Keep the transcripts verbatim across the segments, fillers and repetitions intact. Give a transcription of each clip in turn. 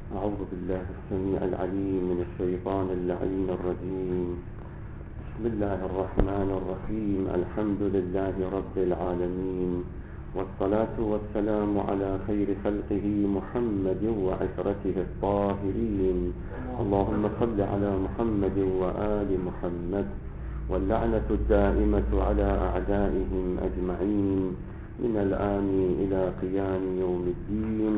أعوذ بالله السميع العليم من الشيطان اللعين الرجيم. بسم الله الرحمن الرحيم. الحمد لله رب العالمين، والصلاة والسلام على خير خلقه محمد وعشرته الطاهرين. اللهم صل على محمد وآل محمد، واللعنة الدائمة على أعدائهم أجمعين من الآن إلى قيام يوم الدين.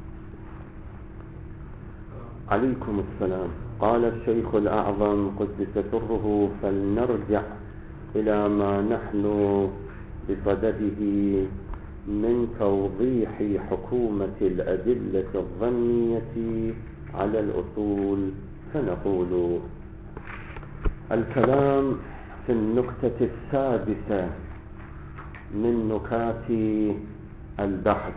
عليكم السلام. قال الشيخ الأعظم قدس سره: فلنرجع إلى ما نحن بصدده من توضيح حكومة الأدلة الظنية على الأصول، فنقول: الكلام في النكتة السادسة من نكات البحث،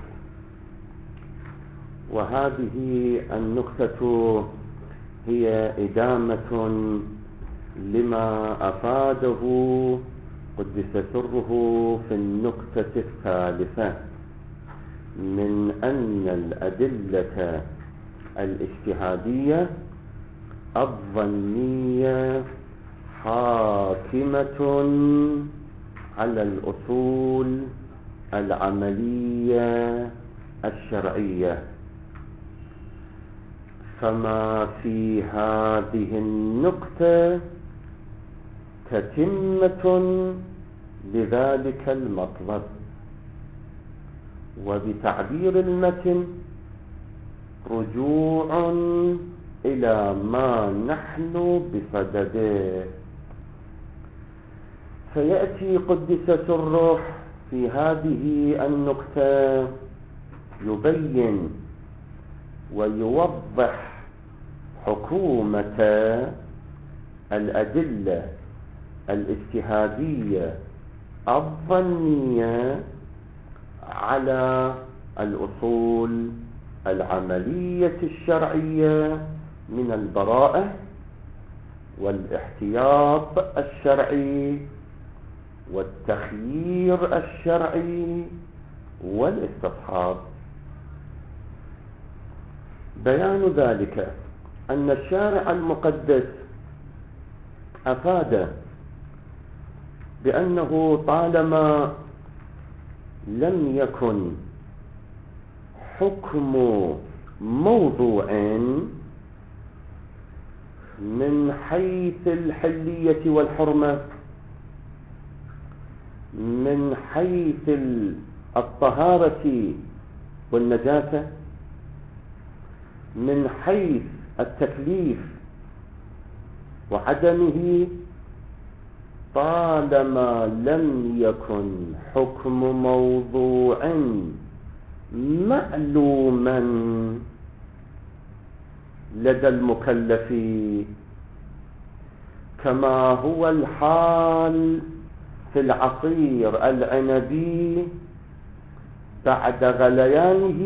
وهذه النكتة هي إدامة لما أفاده قدس سره في النكتة الثالثة من أن الأدلة الاجتهادية الظنية حاكمة على الأصول العملية الشرعية. فما في هذه النكتة تتمة لذلك المطلب، وبتعبير المتن رجوع إلى ما نحن بصدده. فيأتي قدس سره في هذه النكتة يبين ويوضح حكومة الأدلة الاجتهادية الظنية على الأصول العملية الشرعية من البراءة والاحتياط الشرعي والتخيير الشرعي والاستصحاب. بيان ذلك أن الشارع المقدس أفاد بأنه طالما لم يكن حكم موضوع من حيث الحلية والحرمة، من حيث الطهارة والنجاسة، من حيث التكليف وعدمه، طالما لم يكن حكم موضوع معلوما لدى المكلف كما هو الحال في العصير العنبي بعد غليانه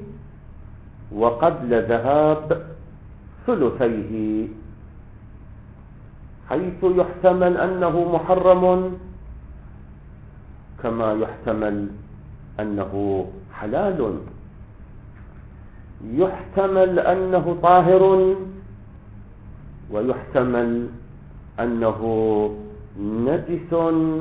وقبل ذهاب ثلثيه، حيث يحتمل أنه محرم كما يحتمل أنه حلال، يحتمل أنه طاهر ويحتمل أنه نجس.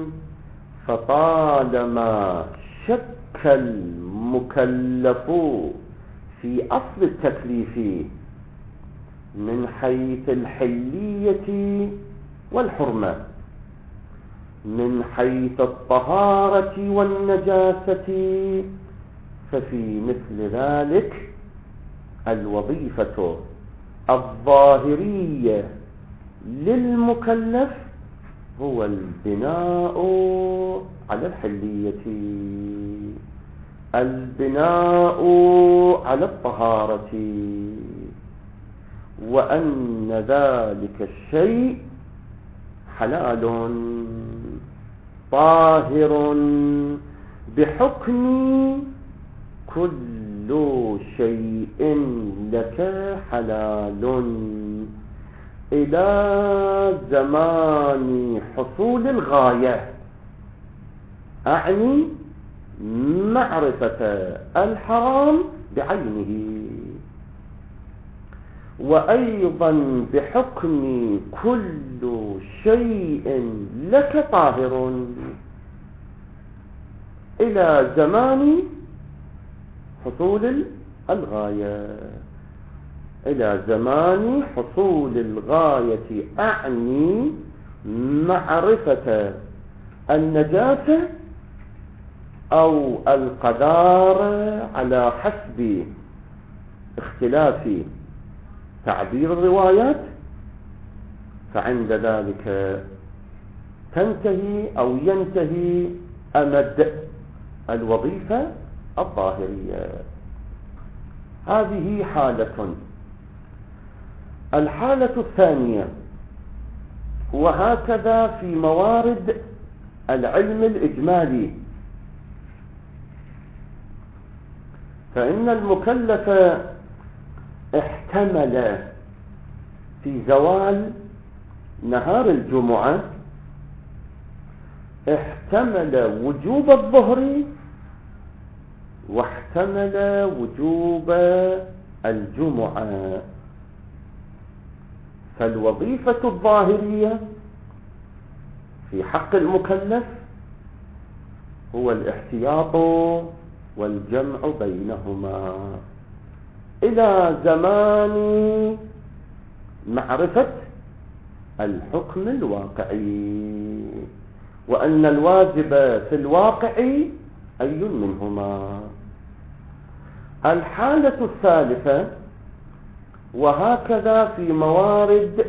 فطالما شك المكلف في أصل التكليف من حيث الحلية والحرمة، من حيث الطهارة والنجاسة، ففي مثل ذلك الوظيفة الظاهرية للمكلف هو البناء على الحلية، البناء على الطهارة، وأن ذلك الشيء حلال طاهر بحكم كل شيء لك حلال إلى زمان حصول الغاية، أعني معرفة الحرام بعينه. وأيضا بحكم كل شيء لك طاهر إلى زمان حصول الغاية، إلى زمان حصول الغاية أعني معرفة النجاسة أو القذارة على حسب اختلاف تعبير الروايات، فعند ذلك تنتهي أو ينتهي أمد الوظيفة الظاهرية. هذه حالة. الحالة الثانية، وهكذا في موارد العلم الإجمالي، فإن المكلف احتمل في زوال نهار الجمعة، احتمل وجوب الظهر واحتمل وجوب الجمعة. فالوظيفة الظاهرية في حق المكلف هو الاحتياط والجمع بينهما إلى زمان معرفة الحكم الواقعي، وأن الواجب في الواقع أي منهما. الحالة الثالثة، وهكذا في موارد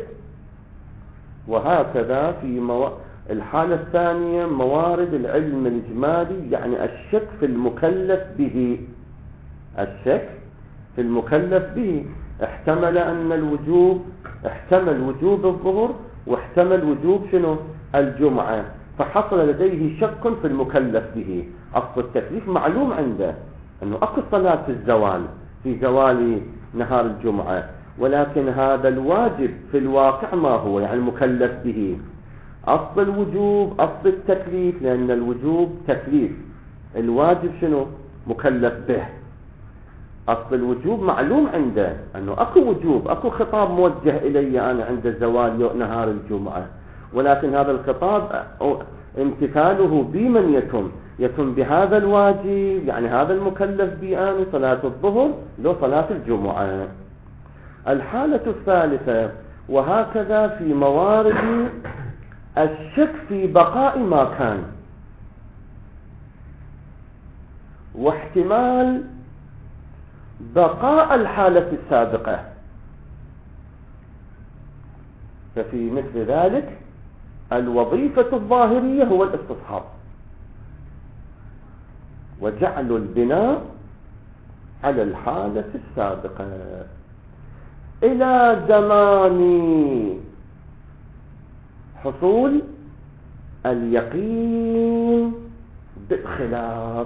وهكذا في مو... الحالة الثانية موارد العلم الإجمالي، يعني الشك في المكلف به، الشك في المكلف به. احتمل أن الوجوب احتمل وجوب الظهر واحتمل وجوب شنو الجمعة، فحصل لديه شك في المكلف به. أصل التكليف معلوم عنده أنه أكو صلاة الزوال في زوال نهار الجمعة، ولكن هذا الواجب في الواقع ما هو، يعني المكلف به. أصل الوجوب أصل التكليف، لأن الوجوب تكليف، الواجب شنو مكلف به. أصل الوجوب معلوم عنده أنه أكو وجوب، أكو خطاب موجه إلي أنا عند زوال نهار الجمعة، ولكن هذا الخطاب امتثاله بمن يتم يتم بهذا الواجب، يعني هذا المكلف بي أنا صلاة الظهر لو صلاة الجمعة. الحالة الثالثة، وهكذا في موارد الشك في بقاء ما كان، واحتمال بقاء الحالة السابقة، ففي مثل ذلك الوظيفة الظاهرية هو الاستصحاب وجعل البناء على الحالة السابقة إلى زمان حصول اليقين بخلاف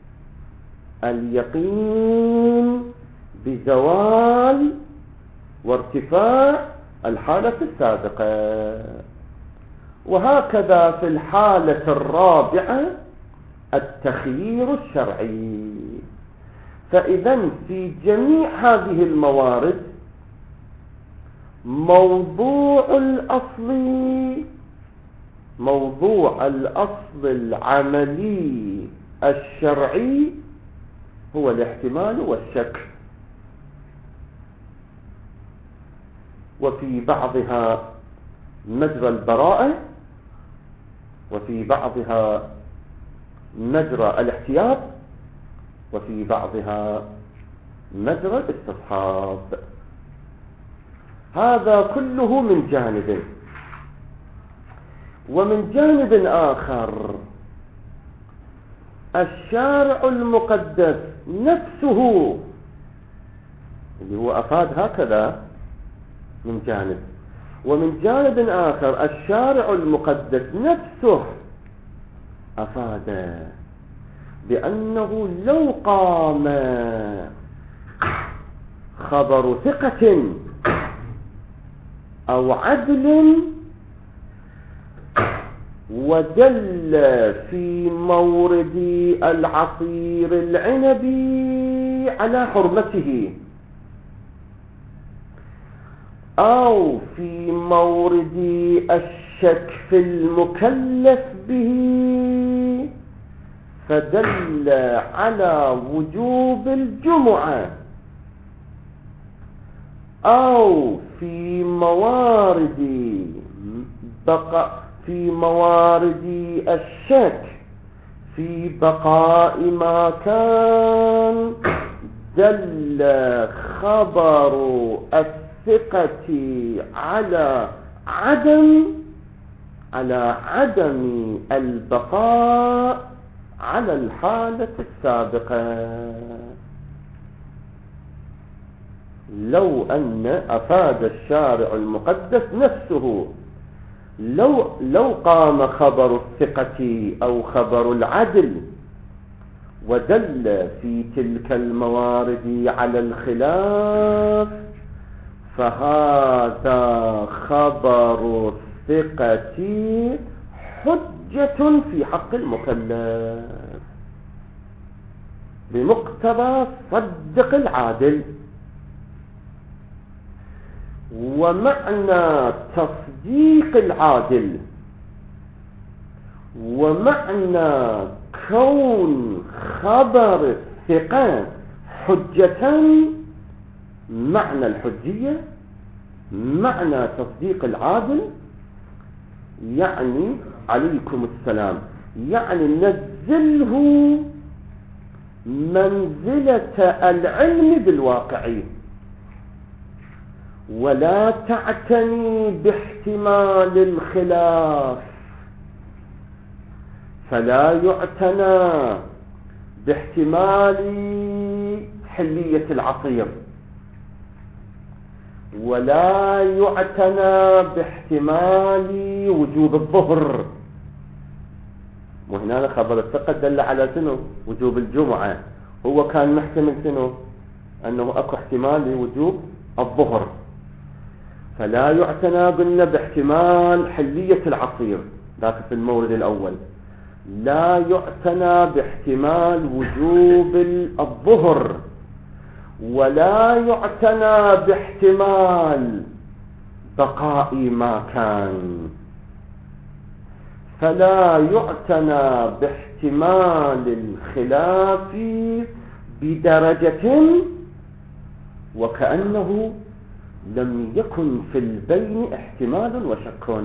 اليقين بزوال وارتفاع الحالة السابقة. وهكذا في الحالة الرابعة التخيير الشرعي. فإذا في جميع هذه الموارد موضوع الأصل موضوع الأصل العملي الشرعي هو الاحتمال والشك، وفي بعضها مجرى البراءة، وفي بعضها مجرى الاحتياط، وفي بعضها مجرى الاستصحاب. هذا كله من جانب. ومن جانب آخر الشارع المقدس نفسه اللي هو أفاد هكذا من جانب، ومن جانب آخر الشارع المقدس نفسه أفاد بأنه لو قام خبر ثقة أو عدل ودل في مورد العصير العنبي على حرمته، أو في مورد الشك في المكلف به فدل على وجوب الجمعة، أو في موارد بقاء في موارد الشك في بقاء ما كان دل خبر الثقة على عدم على عدم البقاء على الحالة السابقة. لو أن أفاد الشارع المقدس نفسه لو لو قام خبر الثقة أو خبر العدل ودل في تلك الموارد على الخلاف فهذا خبر الثقة حجة في حق المكلف بمقتضى صدق العادل. ومعنى تصديق العادل ومعنى كون خبر الثقة حجة، معنى الحجية معنى تصديق العادل يعني عليكم السلام، يعني نزله منزلة العلم بالواقع ولا تعتني باحتمال الخلاف، فلا يعتنى باحتمال حلية العصير ولا يعتنى باحتمال وجوب الظهر. وهنا خبر الثقة دل على شنو؟ وجوب الجمعة. هو كان محتمل شنو؟ أنه أكو احتمال لوجوب الظهر، فلا يعتنى قلنا باحتمال حلية العصير ذاك في المورد الأول، لا يعتنى باحتمال وجوب الظهر، ولا يعتنى باحتمال بقاء ما كان، فلا يعتنى باحتمال الخلاف بدرجة وكأنه لم يكن في البين احتمال وشك،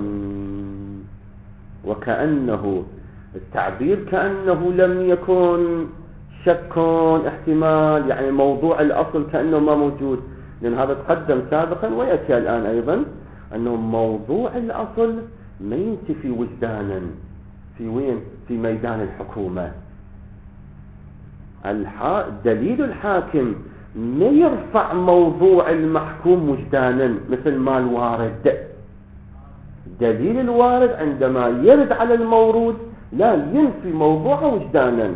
وكأنه التعبير كأنه لم يكن شك احتمال، يعني موضوع الأصل كأنه ما موجود، لأن هذا تقدم سابقا ويأتي الآن أيضا أنه موضوع الأصل ما ينتفي وجدانا في وين؟ في ميدان الحكومة. الحا... دليل الحاكم ما يرفع موضوع المحكوم وجدانا مثل ما الوارد. دليل الوارد عندما يرد على المورود لا ينفي موضوعه وجدانا،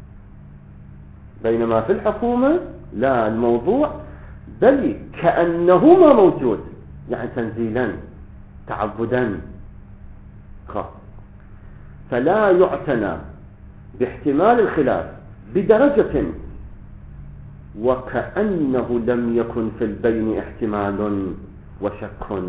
بينما في الحكومة لا، الموضوع بل كأنه ما موجود، يعني تنزيلا تعبدا. فلا يعتنى باحتمال الخلاف بدرجة وكأنه لم يكن في البين احتمال وشك،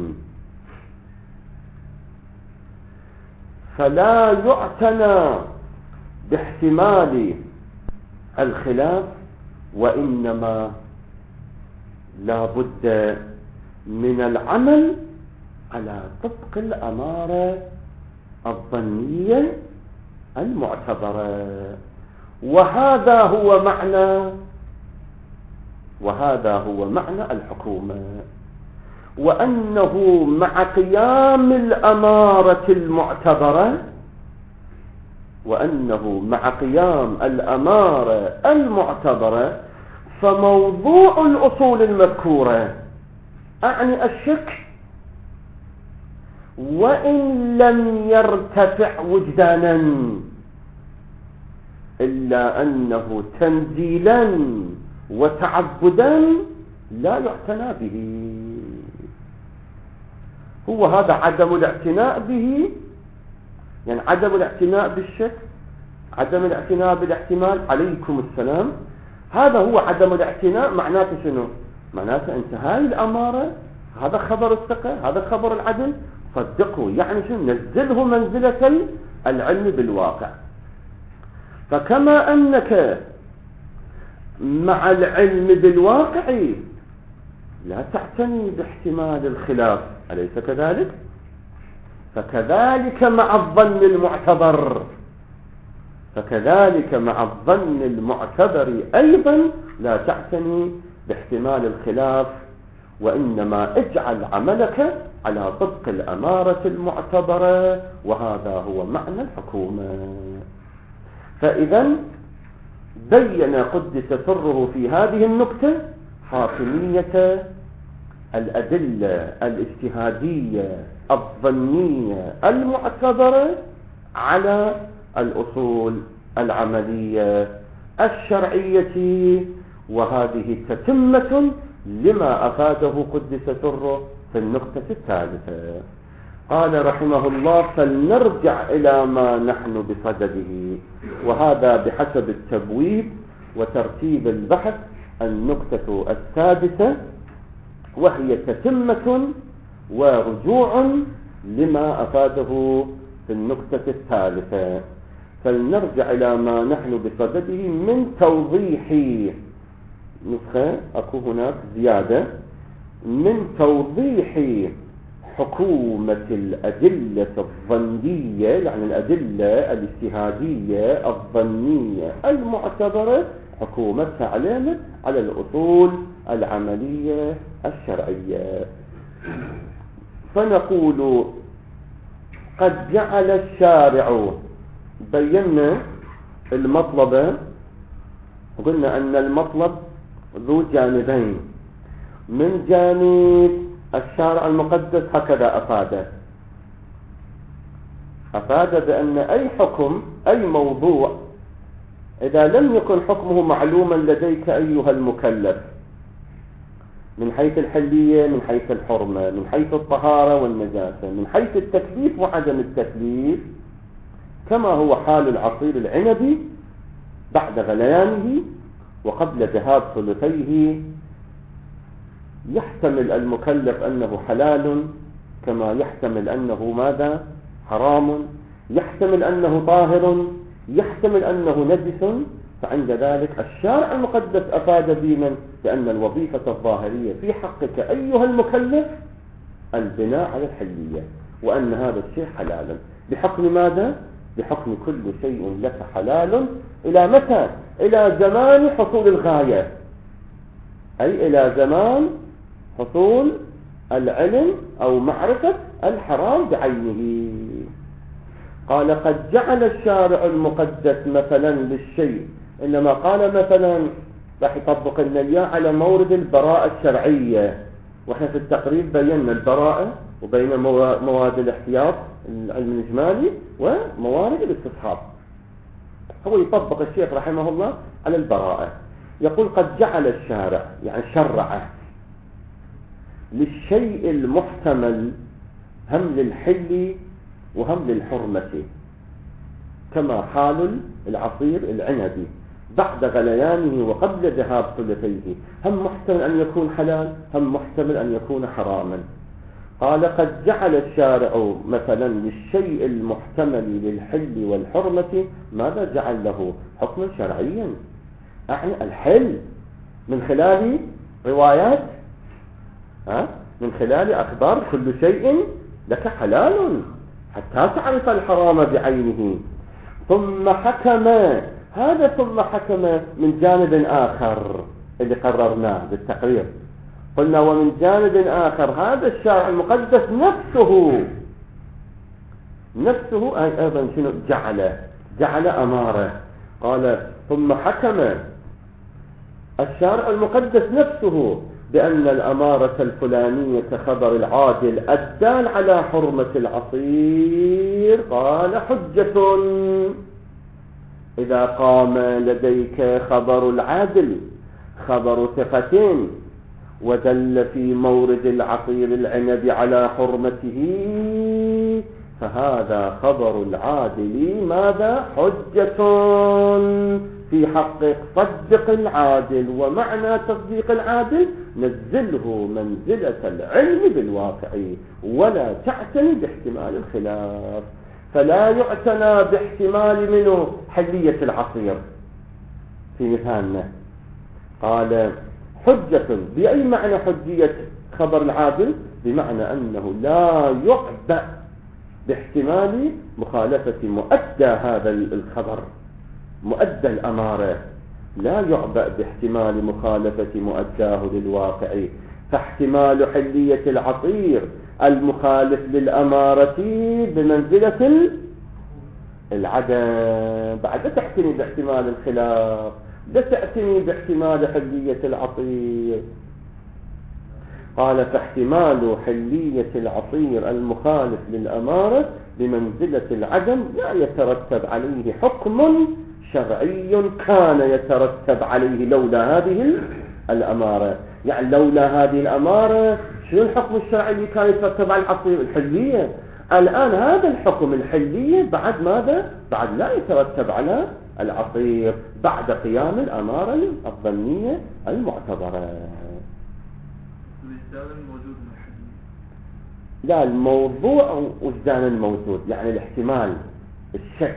فلا يعتنى باحتمال الخلاف، وإنما لا بد من العمل على طبق الأمارة الظنية المعتبرة. وهذا هو معنى وهذا هو معنى الحكومة، وأنه مع قيام الأمارة المعتبرة وأنه مع قيام الأمارة المعتبرة فموضوع الأصول المذكورة أعني الشك وإن لم يرتفع وجدانا إلا أنه تنزيلا وتعبدا لا يعتنى به. هو هذا عدم الاعتناء به، يعني عدم الاعتناء بالشك، عدم الاعتناء بالاحتمال، عليكم السلام، هذا هو عدم الاعتناء. معناته شنو؟ معناته انت هاي الأمارة هذا خبر الثقة، هذا خبر العدل، صدقه. يعني شنو؟ نزله منزلة العلم بالواقع. فكما أنك مع العلم بالواقع لا تعتني باحتمال الخلاف، أليس كذلك؟ فكذلك مع الظن المعتبر، فكذلك مع الظن المعتبر أيضا لا تعتني باحتمال الخلاف، وإنما اجعل عملك على طبق الأمارة المعتبرة، وهذا هو معنى الحكومة. فإذا بين قدس سره في هذه النكتة حاكمية الأدلة الاجتهادية الظنية المعتبرة على الأصول العملية الشرعية، وهذه تتمة لما أفاده قدس سره في النقطة الثالثة. قال رحمه الله: فلنرجع إلى ما نحن بصدده. وهذا بحسب التبويب وترتيب البحث النقطة السادسة، وهي تتمة ورجوع لما أفاده في النقطة الثالثة. فلنرجع إلى ما نحن بصدده من توضيح، نسخة أكو هناك زيادة، من توضيح حكومة الأدلة الظنية، يعني الأدلة الاجتهادية الظنية المعتبرة حكومتها علينا على الأصول العملية الشرعية. فنقول: قد جعل الشارع، بينا المطلب، قلنا أن المطلب ذو جانبين. من جانب الشارع المقدس هكذا أفاد أفاد بأن أي حكم، أي موضوع، إذا لم يكن حكمه معلوما لديك أيها المكلف من حيث الحلية، من حيث الحرمة، من حيث الطهارة والنجاسة، من حيث التكليف وعدم التكليف، كما هو حال العصير العنبي بعد غليانه وقبل ذهاب ثلثيه، يحتمل المكلف أنه حلال كما يحتمل أنه ماذا؟ حرام، يحتمل أنه طاهر، يحتمل أنه نجس. فعند ذلك الشارع المقدس أفاد دينا بأن الوظيفة الظاهرية في حقك أيها المكلف البناء على الحلية، وأن هذا الشيء حلالا. بحكم ماذا؟ بحكم كل شيء لك حلال إلى متى؟ إلى زمان حصول الغاية، أي إلى زمان حصول العلم أو معرفة الحرام بعينه. قال: قد جعل الشارع المقدس مثلا للشيء، إنما قال مثلا راح يطبق لنا إياه على مورد البراءة الشرعية، وإحنا في التقريب بينا البراءة وبين مواد الاحتياط العلم الإجمالي وموارد الاستصحاب. هو يطبق الشيخ رحمه الله على البراءة. يقول: قد جعل الشارع، يعني شرعه للشيء المحتمل هم للحل وهم للحرمة، كما حال العصير العنبي بعد غليانه وقبل ذهاب ثلثيه، هم محتمل أن يكون حلال، هم محتمل أن يكون حراما. قال: قد جعل الشارع مثلا للشيء المحتمل للحل والحرمة، ماذا جعل له؟ حكما شرعيا، أعني الحل من خلال روايات، ها؟ من خلال أخبار كل شيء لك حلال حتى تعرف الحرام بعينه. ثم حكم، هذا ثم حكم من جانب آخر اللي قررناه بالتقرير، قلنا: ومن جانب آخر هذا الشارع المقدس نفسه نفسه أيضا شنو؟ جعل جعل أمارة. قال: ثم حكم الشارع المقدس نفسه بأن الأمارة الفلانية خبر العادل الدال على حرمة العصير، قال: حجة إذا قام لديك خبر العادل خبر ثقتين ودل في مورد العصير العنب على حرمته، فهذا خبر العادل ماذا؟ حجة في حقك صدق العادل، ومعنى تصديق العادل نزله منزلة العلم بالواقع ولا تعتني باحتمال الخلاف. فلا يعتنى باحتمال منه حلية العصير في مثالنا. قال حجة بأي معنى حجية خبر العادل؟ بمعنى أنه لا يعبأ باحتمال مخالفة مؤدى هذا الخبر، مؤدى الأمارة لا يعبأ باحتمال مخالفة مؤداه للواقع. فاحتمال حلية العصير المخالف للأمارة بمنزلة العدم، بعد تعتني باحتمال الخلاف، لا تعتني باحتمال حلية العصير. قال فاحتمال حلية العصير المخالف للأمارة بمنزلة العدم لا يترتب عليه حكم شرعي كان يترتب عليه لولا هذه الأمارة. يعني لولا هذه الأمارة شنو الحكم الشرعي اللي كان يترتب على العصير؟ الحلية. الآن هذا الحكم الحلية بعد ماذا؟ بعد لا يترتب على العصير بعد قيام الأمارة الظنية المعتبرة. لا، الموضوع وجدان الموجود، يعني الاحتمال الشك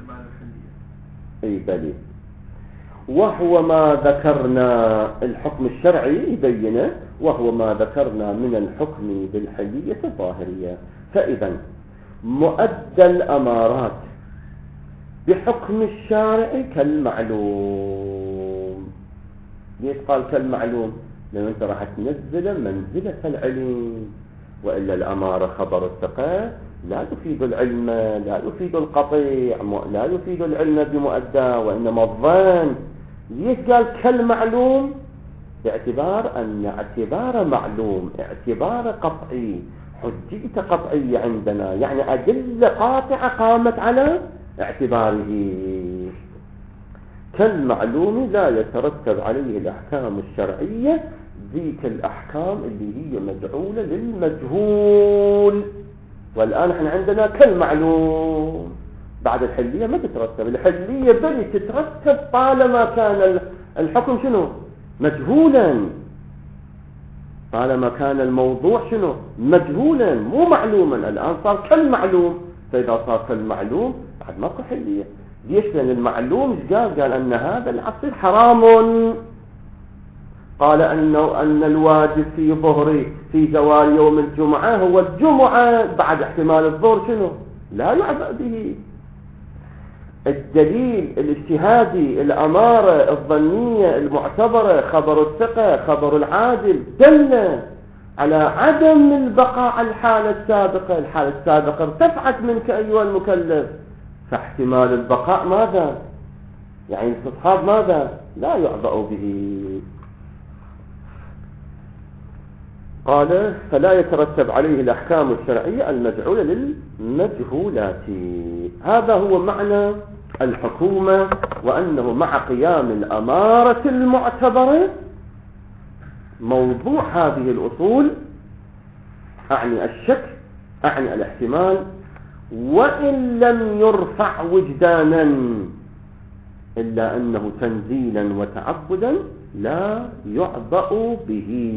اي بلي، وهو ما ذكرنا الحكم الشرعي يبينه، وهو ما ذكرنا من الحكم بالحلية الظاهرية. فإذا مؤدى الأمارات بحكم الشارع كالمعلوم. ليش قال كالمعلوم؟ لأن أنت راح تنزل منزلة العلم، وإلا الأمارة خبر الثقة لا يفيد العلم، لا يفيد القطيع، لا يفيد العلم بمؤدى، وإنما الظن. ليش قال كالمعلوم؟ باعتبار أن اعتبار معلوم اعتبار قطعي، حجية قطعية عندنا، يعني أدلة قاطعة قامت على اعتباره. كالمعلوم لا يترتب عليه الأحكام الشرعية، ذيك الأحكام اللي هي مجعولة للمجهول. والآن احنا عندنا كالمعلوم، بعد الحلية ما تترتب. الحلية بل تترتب طالما كان الحكم شنو؟ مجهولا، طالما كان الموضوع شنو؟ مجهولا مو معلوما. الآن صار كالمعلوم، فإذا صار كالمعلوم بعد ماكو حلية. ليش؟ لأن المعلوم قال قال أن هذا العصير حرام، قال أنه أن الواجب في ظهر في زوال يوم الجمعة هو الجمعة، بعد احتمال الظهر شنو؟ لا يعبأ به. الدليل الاجتهادي الأمارة الظنية المعتبرة خبر الثقة خبر العادل دل على عدم البقاء على الحالة السابقة. الحالة السابقة ارتفعت منك أيها المكلف، فاحتمال البقاء ماذا؟ يعني الاستصحاب ماذا؟ لا يعبأ به. قال فلا يترتب عليه الأحكام الشرعية المجعولة للمجهولات. هذا هو معنى الحكومة، وأنه مع قيام الأمارة المعتبرة موضوع هذه الأصول، أعني الشك أعني الاحتمال، وإن لم يرفع وجدانا إلا أنه تنزيلا وتعبدا لا يعبأ به.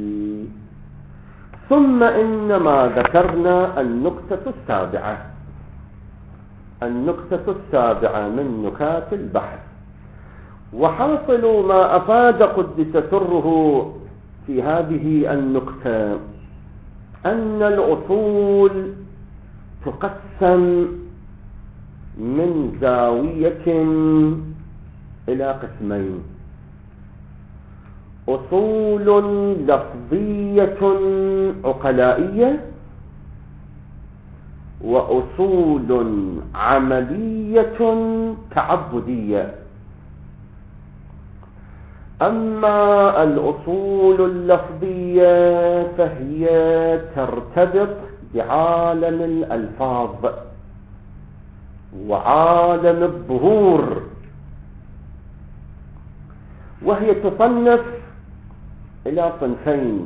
ثم إنما ذكرنا النقطة السابعة، النقطة السابعة من نكات البحث. وحاصل ما أفاد قدس سره في هذه النقطة أن الأصول تقسم من زاوية إلى قسمين: أصول لفظية عقلائية، وأصول عملية تعبدية. أما الأصول اللفظية فهي ترتبط بعالم الألفاظ وعالم الظهور، وهي تصنف إلى صنفين: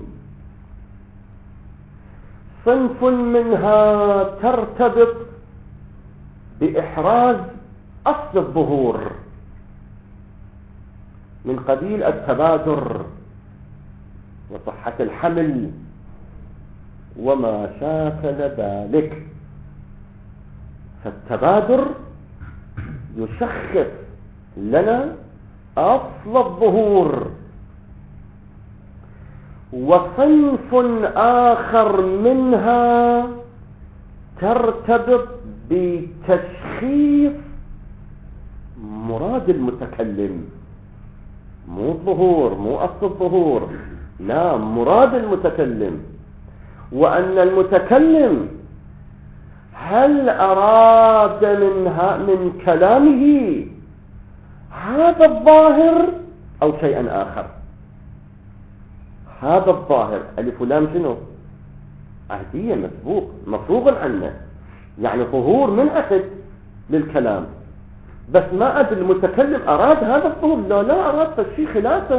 صنف منها ترتبط بإحراز أصل الظهور، من قبيل التبادر وصحة الحمل وما شاكل ذلك. فالتبادر يشخص لنا أصل الظهور. وصنف آخر منها ترتبط بتشخيص مراد المتكلم، مو الظهور، مو أصل الظهور، لا، مراد المتكلم. وأن المتكلم هل أراد منها من كلامه هذا الظاهر أو شيئا آخر. هذا الظاهر ألف لام شنو؟ عهدية، مسبوق، مفروغ عنه، يعني ظهور منعقد للكلام. بس ما أدري المتكلم أراد هذا الظهور، لا لا أراد شيء خلافه،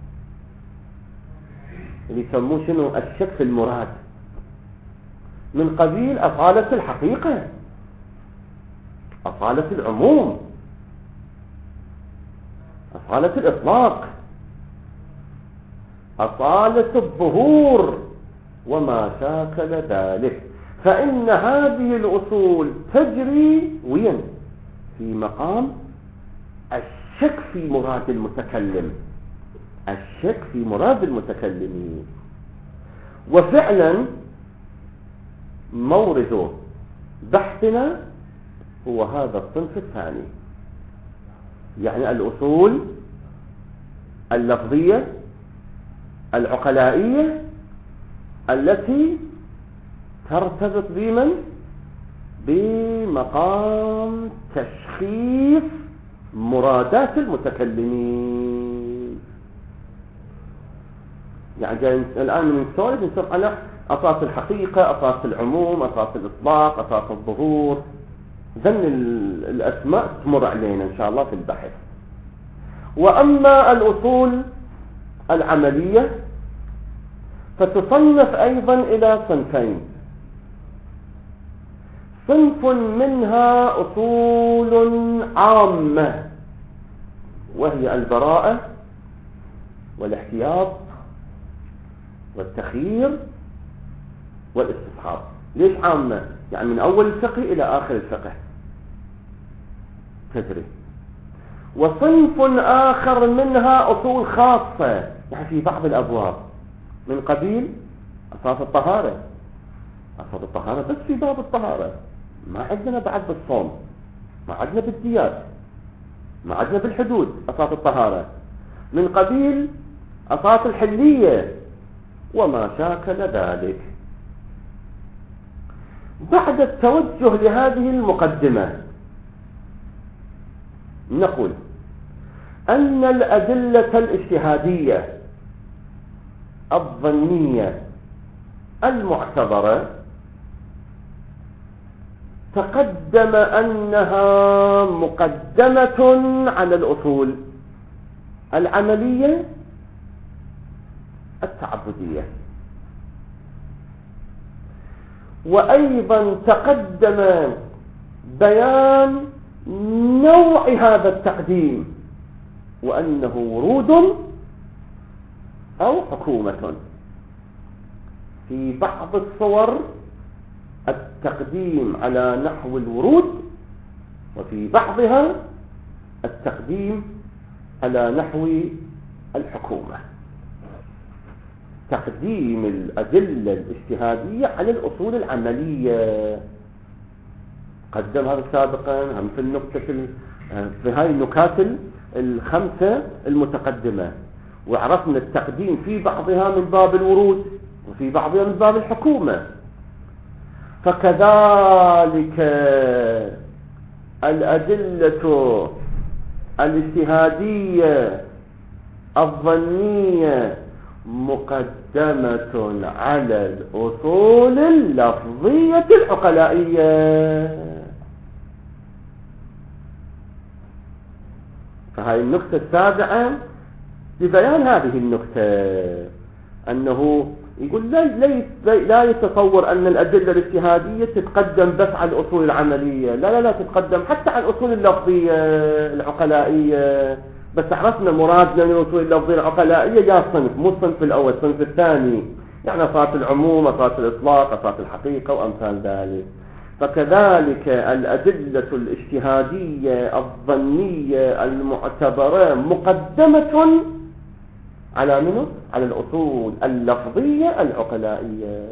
اللي يسموه شنو؟ الشك في المراد، من قبيل أصالة الحقيقة، أصالة العموم، أصالة الإطلاق، أصالة الظهور وما شاكل ذلك. فإن هذه الأصول تجري وين؟ في مقام الشك في مراد المتكلم، الشك في مراد المتكلمين. وفعلا مورد بحثنا هو هذا الصنف الثاني، يعني الأصول اللفظية العقلائية التي ترتبط بمن؟ بمقام تشخيص مرادات المتكلمين. يعني الآن من السؤال نسأل على أساس الحقيقة، أساس العموم، أساس الإطلاق، أساس الظهور. ذن الأسماء تمر علينا إن شاء الله في البحث. وأما الأصول العملية فتصنف أيضا إلى صنفين. صنف منها أصول عامة، وهي البراءة والاحتياط والتخيير والاستصحاب. ليش عامة؟ يعني من أول الفقه إلى آخر الفقه تدري. وصنف آخر منها أصول خاصة، يعني في بعض الأبواب، من قبيل أساس الطهارة. أساس الطهارة بس في باب الطهارة، ما عندنا بعد بالصوم، ما عندنا بالديات، ما عندنا بالحدود. أساس الطهارة من قبيل أساس الحلية وما شاكل ذلك. بعد التوجه لهذه المقدمة نقول أن الأدلة الاجتهادية الظنية المعتبرة تقدم أنها مقدمة على الأصول العملية التعبدية. وأيضا تقدم بيان نوع هذا التقديم، وأنه ورود أو حكومة. في بعض الصور التقديم على نحو الورود، وفي بعضها التقديم على نحو الحكومة. تقديم الأدلة الاجتهادية على الأصول العملية قدم هذا سابقا، هم في النكتة في هاي النكات الخمسة المتقدمة. وعرفنا التقديم في بعضها من باب الورود وفي بعضها من باب الحكومة. فكذلك الأدلة الاجتهادية الظنية مقدمة على الأصول اللفظية العقلائية. فهذه النقطة السابعة لبيان هذه النقطة، أنه يقول لا, لا, لا يتصور أن الأدلة الاجتهادية تتقدم بس على الأصول العملية، لا لا لا، تتقدم حتى على الأصول اللفظية العقلائية. بس عرفنا مرادنا من الأصول اللفظية العقلائية جاء صنف، مو الصنف الأول، الصنف الثاني، يعني أصالة العموم، أصالة الإطلاق، أصالة الحقيقة وأمثال ذلك. فكذلك الأدلة الاجتهادية الظنية المعتبرة مقدمة على منه؟ على الأصول اللفظية العقلائية.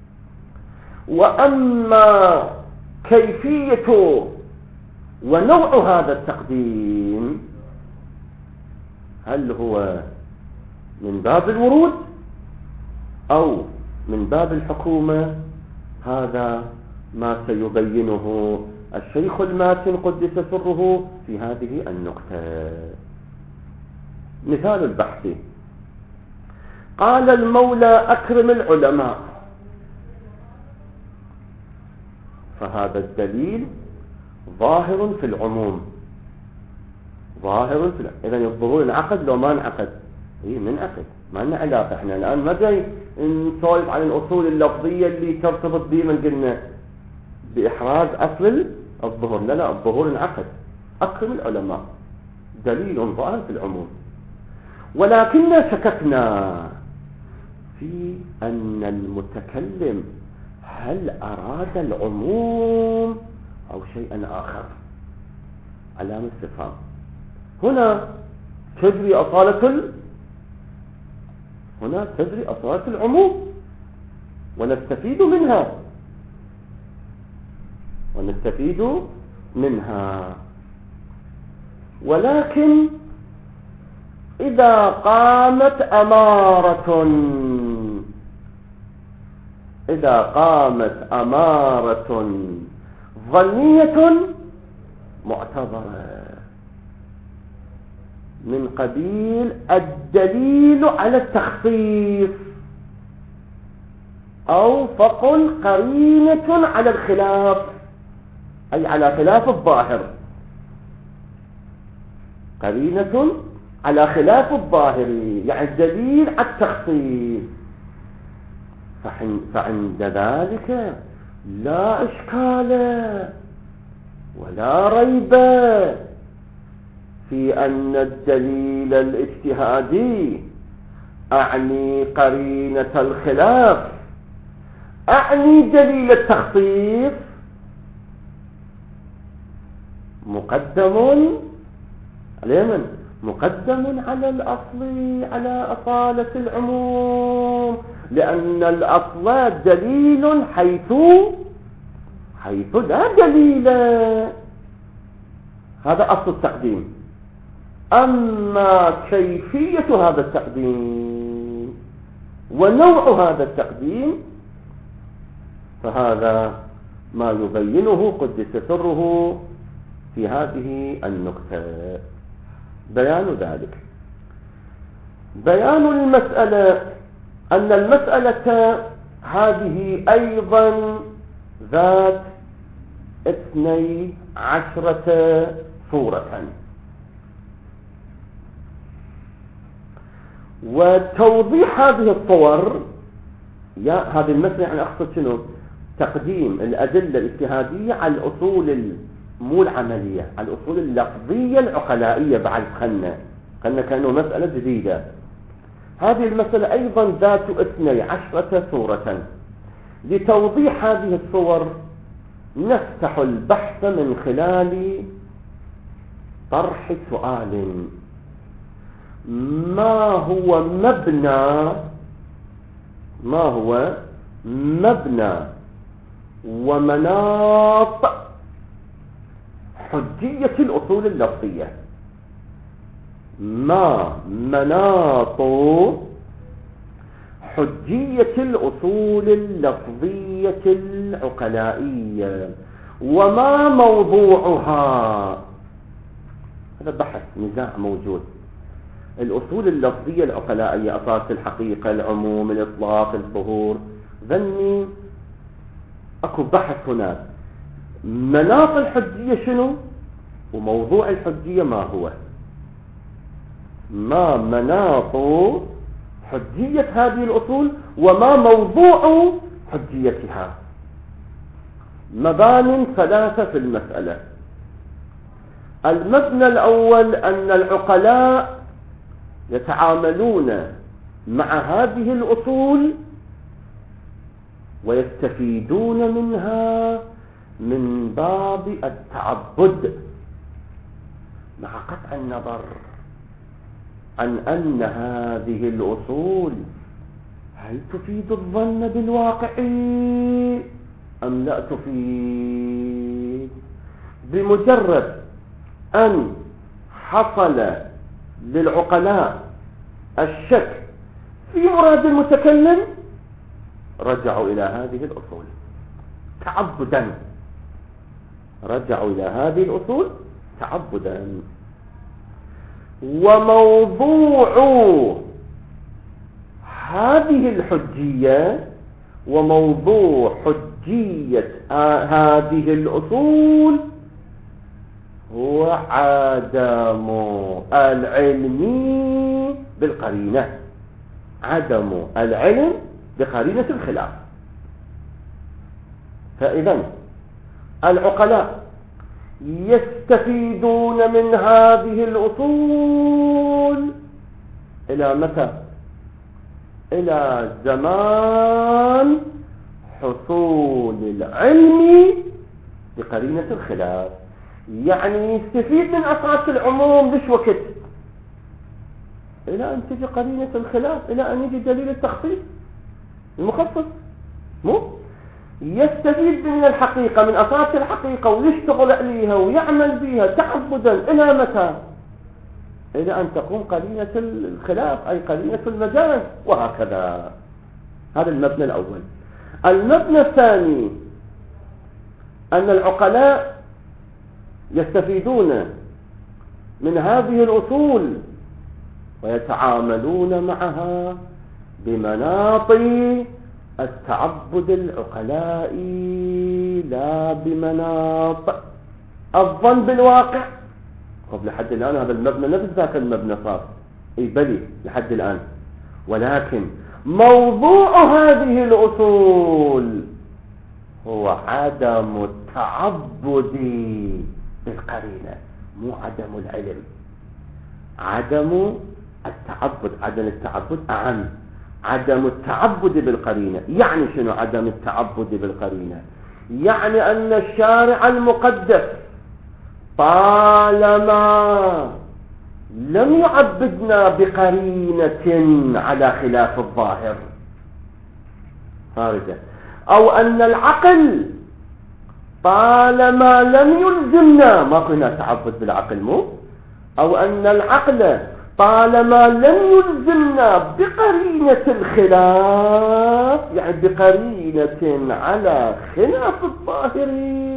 وأما كيفية ونوع هذا التقديم، هل هو من باب الورود أو من باب الحكومة، هذا ما سيبينه الشيخ الماتن قدس سره في هذه النقطة. مثال البحث: قال المولى أكرم العلماء، فهذا الدليل ظاهر في العموم، ظاهر في العموم. إذن الظهور انعقد لو ما انعقد؟ إيه منعقد، ما لنا علاقة. احنا الآن ما جاي نسولف عن الأصول اللفظية اللي ترتبط به من قلنا بإحراز أصل الظهور. لا لا، الظهور انعقد. أكرم العلماء دليل ظاهر في العموم، ولكننا شككنا في أن المتكلم هل أراد العموم أو شيئا آخر، علامة استفهام. هنا تجري أصالة ال... هنا تجري أصالة العموم ونستفيد منها ونستفيد منها ولكن إذا قامت أمارة إذا قامت أمارة ظنية معتبرة من قبيل الدليل على التخصيص، أو فقل قرينة على الخلاف، أي على خلاف الظاهر، قرينة على خلاف الظاهر، يعني الدليل على التخصيص، فعند ذلك لا إشكال ولا ريب في أن الدليل الاجتهادي، أعني قرينة الخلاف، أعني دليل التخصيص، مقدم على من؟ مقدم على الأصل، على أصالة العموم، لأن الأصل دليل حيث حيث لا دليل. هذا أصل التقديم. أما كيفية هذا التقديم ونوع هذا التقديم فهذا ما يبينه قدس سره في هذه النقطة. بيان ذلك: بيان المسألة أن المسألة هذه أيضا ذات اثني عشرة صورة، وتوضيح هذه الصور، يا هذه المسألة يعني أقصد شنو؟ تقديم الأدلة الاجتهادية على الأصول مو العملية، على الأصول اللفظية العقلائية. بعد خلنا خلنا كأنه مسألة جديدة. هذه المسألة أيضا ذات اثني عشرة صورة. لتوضيح هذه الصور نفتح البحث من خلال طرح سؤال: ما هو مبنى ما هو مبنى ومناط حجية الأصول اللفظية؟ ما مناط حجية الأصول اللفظية العقلائية، وما موضوعها؟ هذا بحث نزاع موجود. الأصول اللفظية العقلائية، أصالة الحقيقة، العموم، الإطلاق، الظهور، ذني أكو بحث هناك. مناط الحجية شنو؟ وموضوع الحجية ما هو؟ ما مناط حجية هذه الأصول وما موضوع حجيتها؟ مبان ثلاثة في المسألة. المبنى الأول أن العقلاء يتعاملون مع هذه الأصول ويستفيدون منها من باب التعبد، مع قطع النظر عن أن هذه الأصول هل تفيد الظن بالواقع أم لا تفيد. بمجرد أن حصل للعقلاء الشك في مراد المتكلم رجعوا إلى هذه الأصول تعبدا، رجعوا إلى هذه الأصول تعبدا. وموضوع هذه الحجية وموضوع حجية هذه الأصول هو عدم العلم بالقرينة، عدم العلم بقرينة الخلاف. فإذا العقلاء يستفيدون من هذه الأصول إلى متى؟ إلى زمان حصول العلم بقرينة الخلاف. يعني يستفيد من أساس العموم ليش وقت؟ إلى أن تجي قرينة الخلاف، إلى أن يجي دليل التخصيص المخصص. مو يستفيد من الحقيقة، من أساس الحقيقة، ويشتغل عليها ويعمل بها تعبدا إلى متى؟ إلى أن تقوم قرينة الخلاف أي قرينة المجاز، وهكذا. هذا المبنى الأول. المبنى الثاني أن العقلاء يستفيدون من هذه الأصول ويتعاملون معها بمناط التعبد العقلائي لا بمناط الظن بالواقع. طب لحد الآن هذا المبنى نفس ذاك المبنى صار اي بلي لحد الآن، ولكن موضوع هذه الأصول هو عدم التعبد بالقرينة، مو عدم العلم. عدم التعبد، عدم التعبد أعم، عدم التعبد بالقرينة. يعني شنو عدم التعبد بالقرينة؟ يعني أن الشارع المقدس طالما لم يعبدنا بقرينة على خلاف الظاهر خارجة، أو أن العقل طالما لم يلزمنا، ما كنا تعبد بالعقل مو، أو أن العقل طالما لم يلزمنا بقرينة الخلاف، يعني بقرينة على خلاف الظاهر،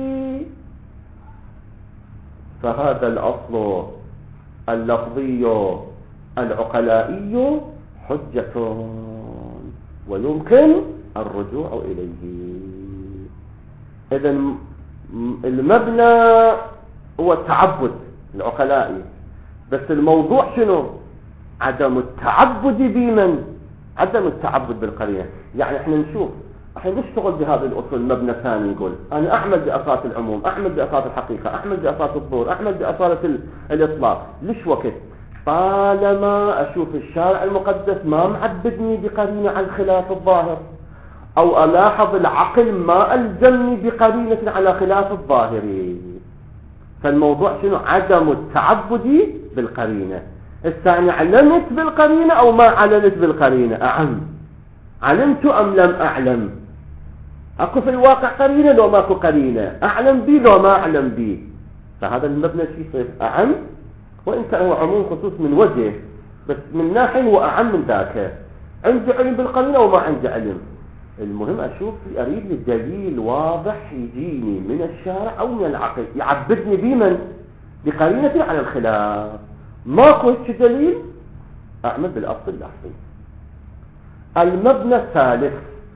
فهذا الأصل اللفظي العقلائي حجة ويمكن الرجوع إليه. إذن المبنى هو التعبد العقلائي، بس الموضوع شنو؟ عدم التعبد بمن؟ عدم التعبد بالقرينة. يعني احنا نشوف احنا نشتغل بهذه الأصول. مبنى ثاني يقول أنا أعمل بأساس العموم، أعمل بأساس الحقيقة، أعمل بأساس الظهور، أعمل بأساس الإطلاق. ليش وقت؟ طالما أشوف الشارع المقدس ما معبدني بقرينة على خلاف الظاهر، أو ألاحظ العقل ما ألزمني بقرينة على خلاف الظاهر. فالموضوع شنو؟ عدم التعبد بالقرينة. الثاني علمت بالقرينة أو ما علمت بالقرينة؟ أعم، علمت أم لم أعلم؟ أكو في الواقع قرينة لو ماكو قرينة، أعلم بي لو ما أعلم بي. فهذا المبنى شيء يصير أعم، وإن كان هو عموم خصوص من وجه، بس من ناحية هو أعم من ذاك. عندي علم بالقرينة وما عندي علم. المهم أشوف أريد لي دليل واضح يجيني من الشارع أو من العقل يعبدني بمن؟ بقرينة على الخلاف. ماكو هيك دليل، أعمل بالأصل اللفظي. المبنى الثالث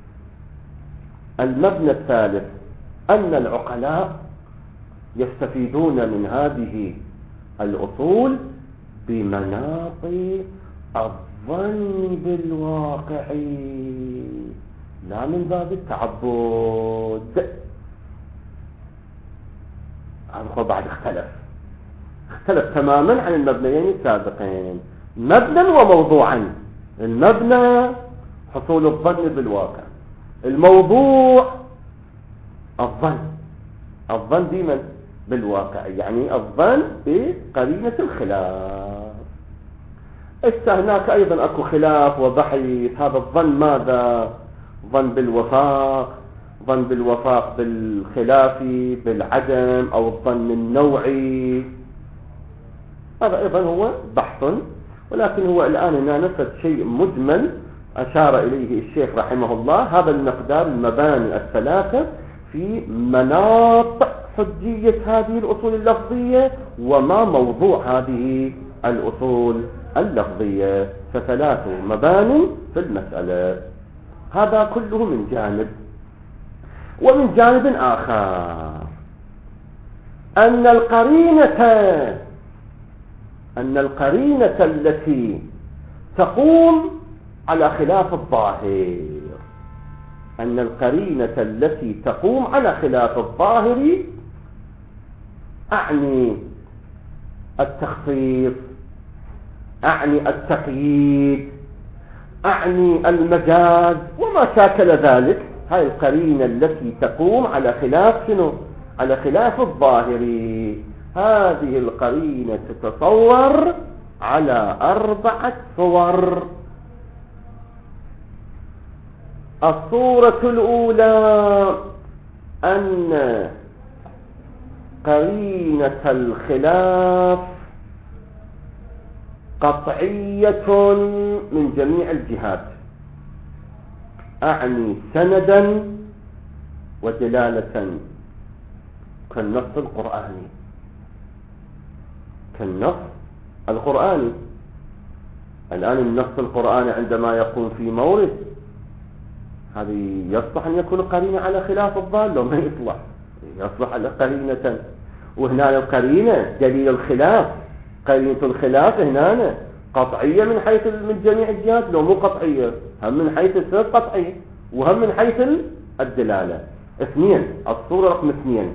المبنى الثالث أن العقلاء يستفيدون من هذه الأصول بمناط الظن بالواقع لا من باب التعبد. هذا بعد اختلف اختلف تماما عن المبنيين السابقين، مبنى وموضوعا. المبنى حصول الظن بالواقع، الموضوع الظن، الظن ديما بالواقع، يعني الظن بقرينة الخلاف. هناك أيضا أكو خلاف وبحث، هذا الظن ماذا؟ ظن بالوفاق، ظن بالوفاق بالخلاف بالعدم، أو الظن النوعي، هذا أيضا هو بحث. ولكن هو الآن هنا نفس شيء مجمل أشار إليه الشيخ رحمه الله، هذا المقدار المباني الثلاثة في مناط حجية هذه الأصول اللفظية وما موضوع هذه الأصول اللفظية، فثلاث مبان في المسألة. هذا كله من جانب. ومن جانب آخر أن القرينة أن القرينة التي تقوم على خلاف الظاهر أن القرينة التي تقوم على خلاف الظاهر أعني التخصيص، أعني التقييد، أعني المجاز وما شاكل ذلك. هاي القرينة التي تقوم على خلاف شنو؟ على خلاف الظاهر. هذه القرينة تتصور على أربعة صور. الصورة الأولى أن قرينة الخلاف قطعية من جميع الجهات، أعني سندا ودلالة، كالنص القرآني، كالنص القرآني. الآن النص القرآني عندما يكون في مورد، هذه يصلح أن يكون قرينة على خلاف الضال، لو ما يصلح يصلح على قرينة. وهنا القرينة دليل الخلاف، قرينة الخلاف هنا قطعية من حيث من جميع الجهات، لو مو قطعية هم من حيث السبب قطعية وهم من حيث الدلالة. اثنين، الصورة رقم اثنين،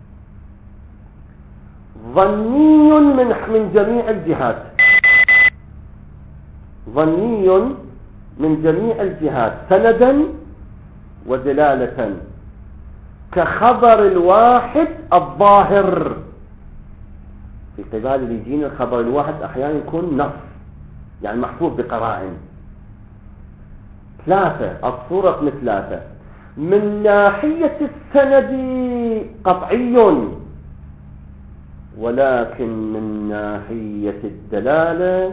ظني من من جميع الجهات، ظني من جميع الجهات سندا ودلالة، كخبر الواحد الظاهر. في قبال اللي يجينا الخبر الواحد أحيانا يكون نص، يعني محفوظ بقرائن. ثلاثة، الصورة رقم ثلاثة، من ناحية السند قطعي، ولكن من ناحية الدلالة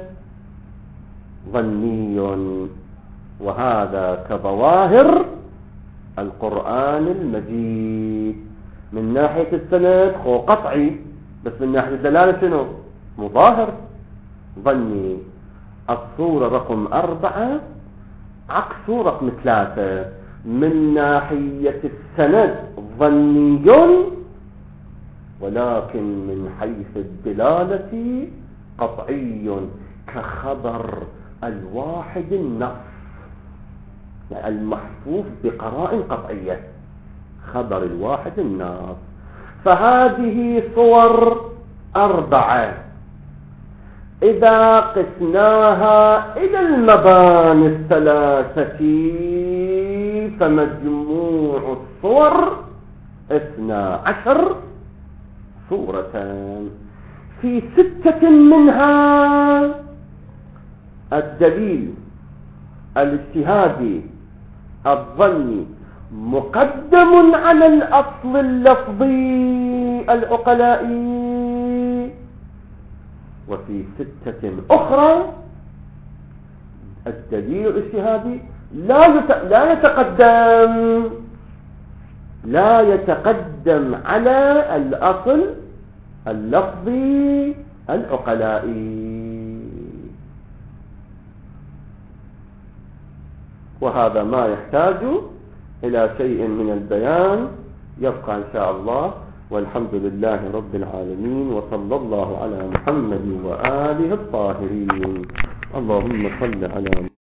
ظني، وهذا كظواهر القرآن المجيد. من ناحية السند هو قطعي، بس من ناحية الدلالة شنو؟ مظاهر ظني. الصورة رقم أربعة عكس رقم ثلاثة، من ناحية السند ظني، ولكن من حيث الدلالة قطعي، كخبر الواحد النص، يعني المحفوظ بقرائن قطعية، خبر الواحد النص. فهذه صور أربعة إذا قسناها إلى المباني الثلاثة فمجموع الصور اثنا عشر صورة. في ستة منها الدليل الاجتهادي الظني مقدم على الأصل اللفظي العقلائي، وفي ستة أخرى الدليل الاجتهادي لا لا يتقدم لا يتقدم على الأصل اللفظي العقلائي. وهذا ما يحتاج إلى شيء من البيان، يبقى إن شاء الله. والحمد لله رب العالمين، وصلى الله على محمد وآله الطاهرين. اللهم صل على